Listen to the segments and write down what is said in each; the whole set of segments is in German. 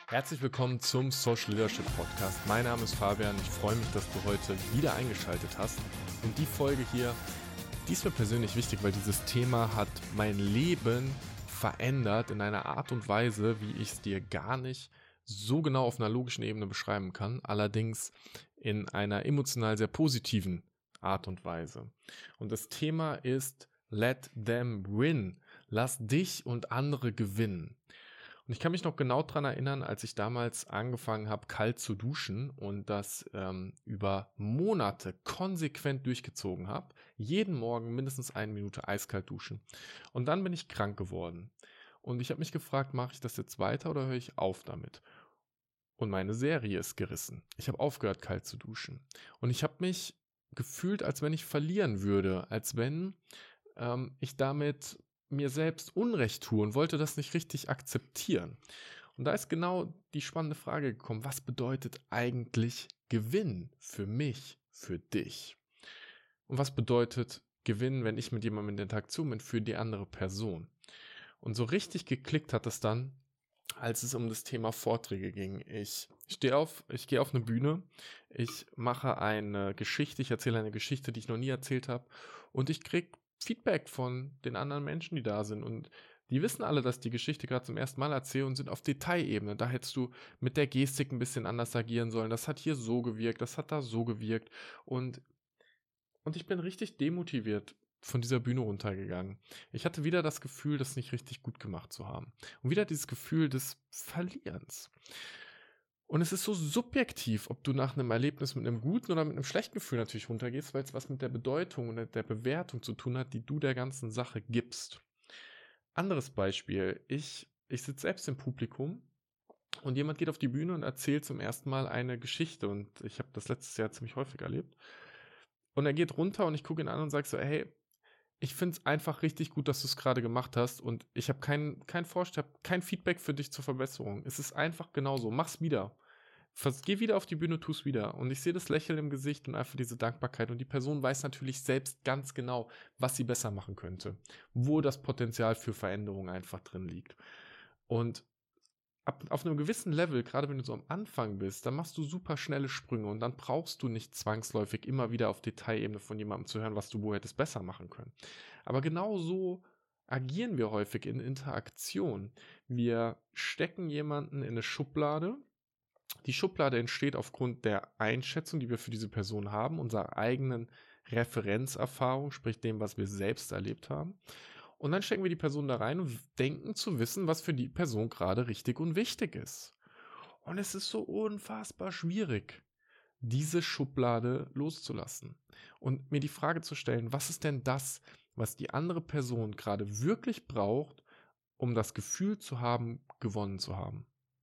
Herzlich willkommen zum Social Leadership Podcast. Mein Name ist Fabian. Ich freue mich, dass du heute wieder eingeschaltet hast. Und die Folge hier, die ist mir persönlich wichtig, weil dieses Thema hat mein Leben verändert in einer Art und Weise, wie ich es dir gar nicht so genau auf einer logischen Ebene beschreiben kann. Allerdings in einer emotional sehr positiven Art und Weise. Und das Thema ist Let them win. Lass dich und andere gewinnen. Und ich kann mich noch genau daran erinnern, als ich damals angefangen habe, kalt zu duschen und das über Monate konsequent durchgezogen habe. Jeden Morgen mindestens 1 Minute eiskalt duschen. Und dann bin ich krank geworden. Und ich habe mich gefragt, mache ich das jetzt weiter oder höre ich auf damit? Und meine Serie ist gerissen. Ich habe aufgehört, kalt zu duschen. Und ich habe mich gefühlt, als wenn ich verlieren würde, als wenn ich damit mir selbst Unrecht tue und wollte das nicht richtig akzeptieren. Und da ist genau die spannende Frage gekommen, was bedeutet eigentlich Gewinn für mich, für dich? Und was bedeutet Gewinn, wenn ich mit jemandem in Interaktion bin, für die andere Person? Und so richtig geklickt hat es dann, als es um das Thema Vorträge ging. Ich gehe auf eine Bühne, ich mache eine Geschichte, ich erzähle eine Geschichte, die ich noch nie erzählt habe, und ich kriege Feedback von den anderen Menschen, die da sind, und die wissen alle, dass ich die Geschichte gerade zum ersten Mal erzähle und sind auf Detailebene. Da hättest du mit der Gestik ein bisschen anders agieren sollen. Das hat hier so gewirkt, das hat da so gewirkt, und ich bin richtig demotiviert von dieser Bühne runtergegangen. Ich hatte wieder das Gefühl, das nicht richtig gut gemacht zu haben. Und wieder dieses Gefühl des Verlierens. Und es ist so subjektiv, ob du nach einem Erlebnis mit einem guten oder mit einem schlechten Gefühl natürlich runtergehst, weil es was mit der Bedeutung und der Bewertung zu tun hat, die du der ganzen Sache gibst. Anderes Beispiel. Ich sitze selbst im Publikum und jemand geht auf die Bühne und erzählt zum ersten Mal eine Geschichte. Und ich habe das letztes Jahr ziemlich häufig erlebt. Und er geht runter und ich gucke ihn an und sage so, hey, ich finde es einfach richtig gut, dass du es gerade gemacht hast, und ich habe kein Feedback für dich zur Verbesserung. Es ist einfach genauso. Mach's wieder. Geh wieder auf die Bühne, tu's wieder. Und ich sehe das Lächeln im Gesicht und einfach diese Dankbarkeit. Und die Person weiß natürlich selbst ganz genau, was sie besser machen könnte. Wo das Potenzial für Veränderung einfach drin liegt. Und auf einem gewissen Level, gerade wenn du so am Anfang bist, dann machst du super schnelle Sprünge und dann brauchst du nicht zwangsläufig immer wieder auf Detailebene von jemandem zu hören, was du wo hättest besser machen können. Aber genau so agieren wir häufig in Interaktion. Wir stecken jemanden in eine Schublade. Die Schublade entsteht aufgrund der Einschätzung, die wir für diese Person haben, unserer eigenen Referenzerfahrung, sprich dem, was wir selbst erlebt haben. Und dann stecken wir die Person da rein und denken zu wissen, was für die Person gerade richtig und wichtig ist. Und es ist so unfassbar schwierig, diese Schublade loszulassen und mir die Frage zu stellen, was ist denn das, was die andere Person gerade wirklich braucht, um das Gefühl zu haben, gewonnen zu haben.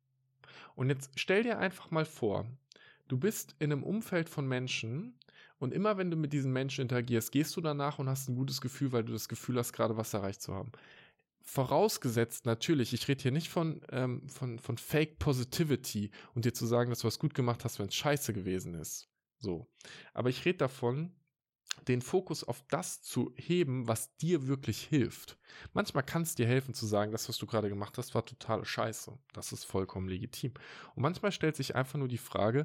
Und jetzt stell dir einfach mal vor, du bist in einem Umfeld von Menschen und immer wenn du mit diesen Menschen interagierst, gehst du danach und hast ein gutes Gefühl, weil du das Gefühl hast, gerade was erreicht zu haben. Vorausgesetzt natürlich, ich rede hier nicht von Fake Positivity und dir zu sagen, dass du was gut gemacht hast, wenn es scheiße gewesen ist. So. Aber ich rede davon, den Fokus auf das zu heben, was dir wirklich hilft. Manchmal kann es dir helfen zu sagen, das, was du gerade gemacht hast, war totale Scheiße. Das ist vollkommen legitim. Und manchmal stellt sich einfach nur die Frage,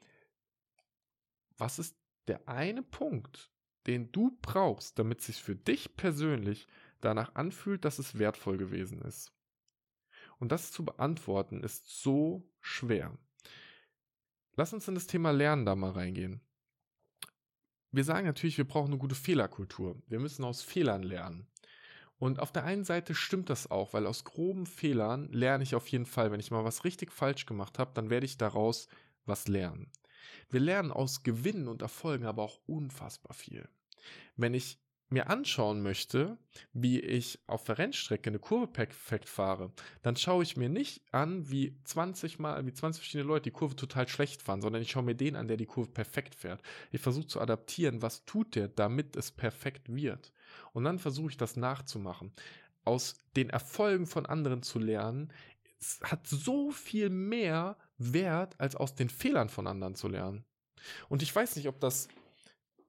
was ist der eine Punkt, den du brauchst, damit es sich für dich persönlich danach anfühlt, dass es wertvoll gewesen ist? Und das zu beantworten ist so schwer. Lass uns in das Thema Lernen da mal reingehen. Wir sagen natürlich, wir brauchen eine gute Fehlerkultur. Wir müssen aus Fehlern lernen. Und auf der einen Seite stimmt das auch, weil aus groben Fehlern lerne ich auf jeden Fall. Wenn ich mal was richtig falsch gemacht habe, dann werde ich daraus was lernen. Wir lernen aus Gewinnen und Erfolgen aber auch unfassbar viel. Wenn ich mir anschauen möchte, wie ich auf der Rennstrecke eine Kurve perfekt fahre, dann schaue ich mir nicht an, wie 20 verschiedene Leute die Kurve total schlecht fahren, sondern ich schaue mir den an, der die Kurve perfekt fährt. Ich versuche zu adaptieren, was tut der, damit es perfekt wird. Und dann versuche ich das nachzumachen. Aus den Erfolgen von anderen zu lernen, es hat so viel mehr Wert, als aus den Fehlern von anderen zu lernen. Und ich weiß nicht, ob das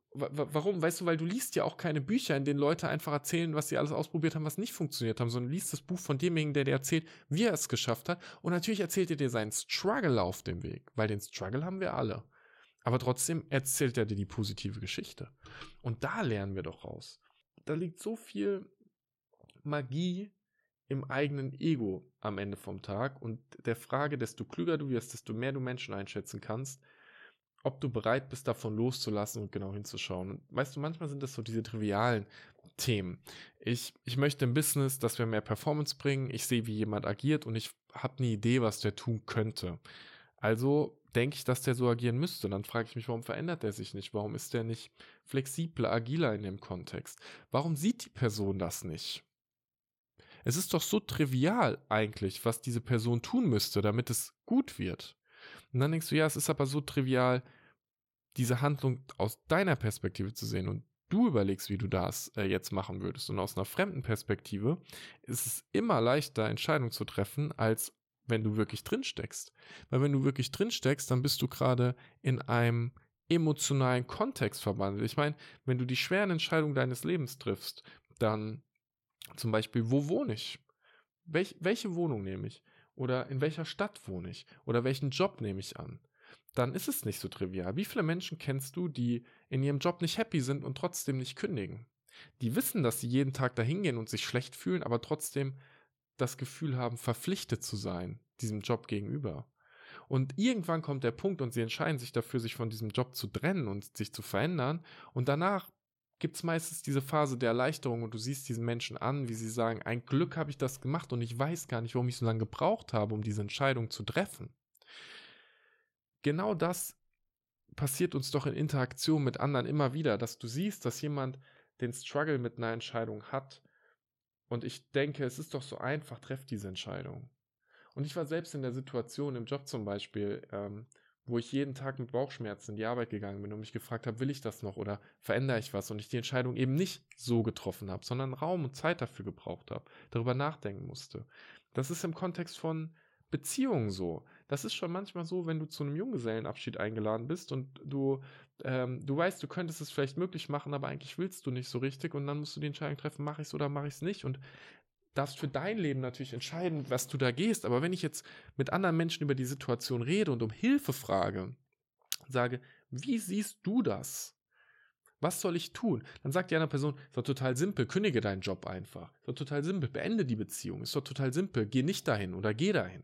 Warum? Weißt du, weil du liest ja auch keine Bücher, in denen Leute einfach erzählen, was sie alles ausprobiert haben, was nicht funktioniert haben, sondern liest das Buch von demjenigen, der dir erzählt, wie er es geschafft hat. Und natürlich erzählt er dir seinen Struggle auf dem Weg, weil den Struggle haben wir alle. Aber trotzdem erzählt er dir die positive Geschichte. Und da lernen wir doch raus. Da liegt so viel Magie im eigenen Ego am Ende vom Tag und der Frage, desto klüger du wirst, desto mehr du Menschen einschätzen kannst, ob du bereit bist, davon loszulassen und genau hinzuschauen. Und weißt du, manchmal sind das so diese trivialen Themen. Ich möchte im Business, dass wir mehr Performance bringen. Ich sehe, wie jemand agiert und ich habe eine Idee, was der tun könnte. Also denke ich, dass der so agieren müsste. Dann frage ich mich, warum verändert der sich nicht? Warum ist der nicht flexibler, agiler in dem Kontext? Warum sieht die Person das nicht? Es ist doch so trivial eigentlich, was diese Person tun müsste, damit es gut wird. Und dann denkst du, ja, es ist aber so trivial, diese Handlung aus deiner Perspektive zu sehen und du überlegst, wie du das jetzt machen würdest. Und aus einer fremden Perspektive ist es immer leichter, Entscheidungen zu treffen, als wenn du wirklich drinsteckst. Weil wenn du wirklich drinsteckst, dann bist du gerade in einem emotionalen Kontext verwandelt. Ich meine, wenn du die schweren Entscheidungen deines Lebens triffst, dann zum Beispiel, wo wohne ich? Welche Wohnung nehme ich? Oder in welcher Stadt wohne ich? Oder welchen Job nehme ich an? Dann ist es nicht so trivial. Wie viele Menschen kennst du, die in ihrem Job nicht happy sind und trotzdem nicht kündigen? Die wissen, dass sie jeden Tag dahin gehen und sich schlecht fühlen, aber trotzdem das Gefühl haben, verpflichtet zu sein, diesem Job gegenüber. Und irgendwann kommt der Punkt und sie entscheiden sich dafür, sich von diesem Job zu trennen und sich zu verändern. Und danach gibt es meistens diese Phase der Erleichterung und du siehst diesen Menschen an, wie sie sagen, ein Glück habe ich das gemacht und ich weiß gar nicht, warum ich so lange gebraucht habe, um diese Entscheidung zu treffen. Genau das passiert uns doch in Interaktion mit anderen immer wieder, dass du siehst, dass jemand den Struggle mit einer Entscheidung hat und ich denke, es ist doch so einfach, treff diese Entscheidung. Und ich war selbst in der Situation im Job zum Beispiel, wo ich jeden Tag mit Bauchschmerzen in die Arbeit gegangen bin und mich gefragt habe, will ich das noch oder verändere ich was? Und ich die Entscheidung eben nicht so getroffen habe, sondern Raum und Zeit dafür gebraucht habe, darüber nachdenken musste. Das ist im Kontext von Beziehungen so. Das ist schon manchmal so, wenn du zu einem Junggesellenabschied eingeladen bist und du weißt, du könntest es vielleicht möglich machen, aber eigentlich willst du nicht so richtig und dann musst du die Entscheidung treffen, mache ich es oder mache ich es nicht und darfst für dein Leben natürlich entscheiden, was du da gehst. Aber wenn ich jetzt mit anderen Menschen über die Situation rede und um Hilfe frage, sage, wie siehst du das? Was soll ich tun? Dann sagt die andere Person, ist doch total simpel, kündige deinen Job einfach. Ist doch total simpel, beende die Beziehung. Ist doch total simpel, geh nicht dahin oder geh dahin.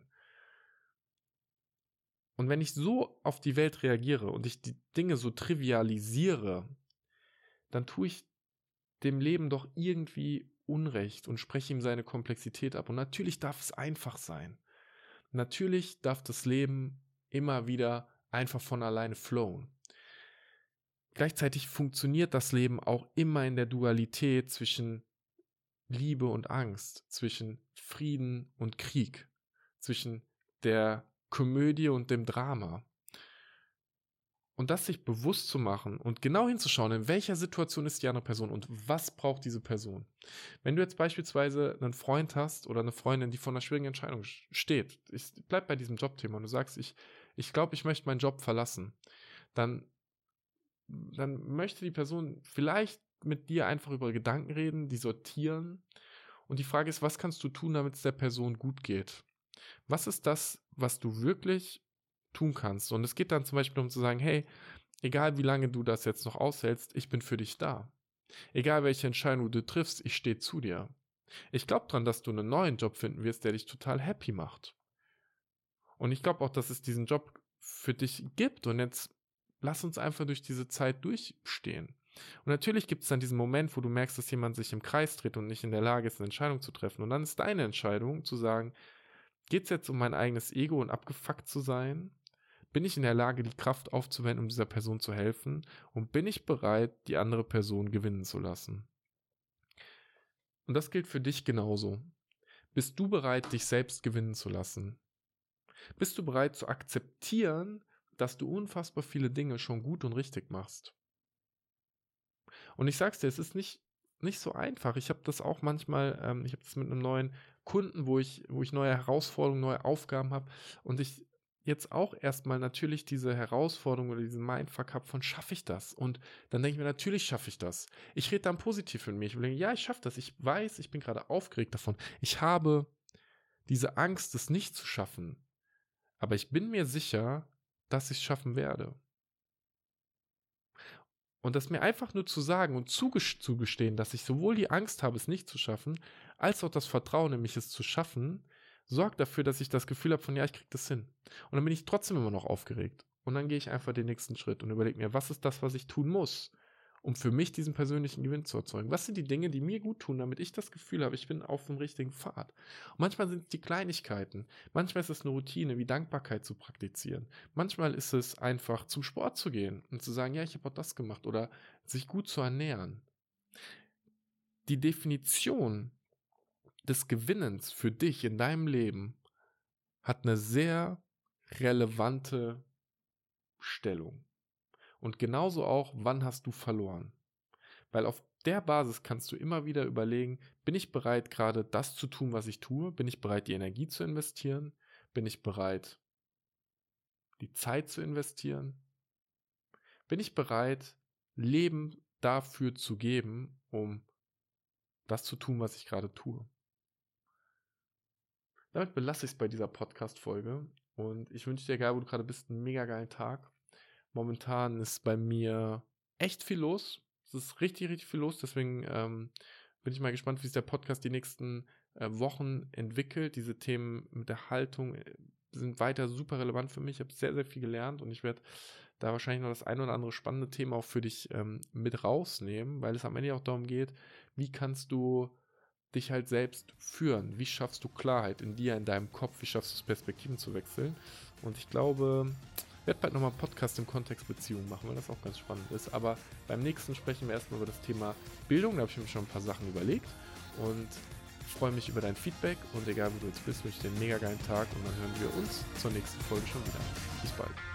Und wenn ich so auf die Welt reagiere und ich die Dinge so trivialisiere, dann tue ich dem Leben doch irgendwie Unrecht und spreche ihm seine Komplexität ab. Und natürlich darf es einfach sein. Natürlich darf das Leben immer wieder einfach von alleine flowen. Gleichzeitig funktioniert das Leben auch immer in der Dualität zwischen Liebe und Angst, zwischen Frieden und Krieg, zwischen der Komödie und dem Drama. Und das sich bewusst zu machen und genau hinzuschauen, in welcher Situation ist die andere Person und was braucht diese Person. Wenn du jetzt beispielsweise einen Freund hast oder eine Freundin, die vor einer schwierigen Entscheidung steht, ich bleib bei diesem Jobthema und du sagst, ich glaube, ich möchte meinen Job verlassen, dann möchte die Person vielleicht mit dir einfach über Gedanken reden, die sortieren und die Frage ist, was kannst du tun, damit es der Person gut geht? Was ist das, was du wirklich tun kannst? Und es geht dann zum Beispiel um zu sagen, hey, egal wie lange du das jetzt noch aushältst, ich bin für dich da. Egal welche Entscheidung du triffst, ich stehe zu dir. Ich glaube dran, dass du einen neuen Job finden wirst, der dich total happy macht. Und ich glaube auch, dass es diesen Job für dich gibt. Und jetzt lass uns einfach durch diese Zeit durchstehen. Und natürlich gibt es dann diesen Moment, wo du merkst, dass jemand sich im Kreis dreht und nicht in der Lage ist, eine Entscheidung zu treffen. Und dann ist deine Entscheidung zu sagen, geht es jetzt um mein eigenes Ego und abgefuckt zu sein? Bin ich in der Lage, die Kraft aufzuwenden, um dieser Person zu helfen? Und bin ich bereit, die andere Person gewinnen zu lassen? Und das gilt für dich genauso. Bist du bereit, dich selbst gewinnen zu lassen? Bist du bereit zu akzeptieren, dass du unfassbar viele Dinge schon gut und richtig machst? Und ich sag's dir, es ist nicht so einfach. Ich habe das auch manchmal, ich habe das mit einem neuen Kunden, wo ich neue Herausforderungen, neue Aufgaben habe und ich jetzt auch erstmal natürlich diese Herausforderung oder diesen Mindfuck habe von, schaffe ich das? Und dann denke ich mir, natürlich schaffe ich das. Ich rede dann positiv in mir. Ich denke, ja, ich schaffe das. Ich weiß, ich bin gerade aufgeregt davon. Ich habe diese Angst, es nicht zu schaffen. Aber ich bin mir sicher, dass ich es schaffen werde. Und das mir einfach nur zu sagen und zugestehen, dass ich sowohl die Angst habe, es nicht zu schaffen, als auch das Vertrauen in mich, es zu schaffen, sorgt dafür, dass ich das Gefühl habe von, ja, ich kriege das hin. Und dann bin ich trotzdem immer noch aufgeregt. Und dann gehe ich einfach den nächsten Schritt und überlege mir, was ist das, was ich tun muss, um für mich diesen persönlichen Gewinn zu erzeugen? Was sind die Dinge, die mir gut tun, damit ich das Gefühl habe, ich bin auf dem richtigen Pfad? Und manchmal sind es die Kleinigkeiten. Manchmal ist es eine Routine, wie Dankbarkeit zu praktizieren. Manchmal ist es einfach zum Sport zu gehen und zu sagen, ja, ich habe auch das gemacht, oder sich gut zu ernähren. Die Definition des Gewinnens für dich in deinem Leben hat eine sehr relevante Stellung. Und genauso auch, wann hast du verloren? Weil auf der Basis kannst du immer wieder überlegen, bin ich bereit, gerade das zu tun, was ich tue? Bin ich bereit, die Energie zu investieren? Bin ich bereit, die Zeit zu investieren? Bin ich bereit, Leben dafür zu geben, um das zu tun, was ich gerade tue? Damit belasse ich es bei dieser Podcast-Folge. Und ich wünsche dir, egal wo du gerade bist, einen mega geilen Tag. Momentan ist bei mir echt viel los. Es ist richtig, richtig viel los. Deswegen bin ich mal gespannt, wie sich der Podcast die nächsten Wochen entwickelt. Diese Themen mit der Haltung sind weiter super relevant für mich. Ich habe sehr, sehr viel gelernt und ich werde da wahrscheinlich noch das ein oder andere spannende Thema auch für dich mit rausnehmen, weil es am Ende auch darum geht, wie kannst du dich halt selbst führen? Wie schaffst du Klarheit in dir, in deinem Kopf? Wie schaffst du es, Perspektiven zu wechseln? Und ich glaube, ich werde bald nochmal einen Podcast im Kontext Beziehung machen, weil das auch ganz spannend ist. Aber beim nächsten sprechen wir erstmal über das Thema Bildung. Da habe ich mir schon ein paar Sachen überlegt und freue mich über dein Feedback. Und egal, wo du jetzt bist, wünsche ich dir einen mega geilen Tag und dann hören wir uns zur nächsten Folge schon wieder. Bis bald.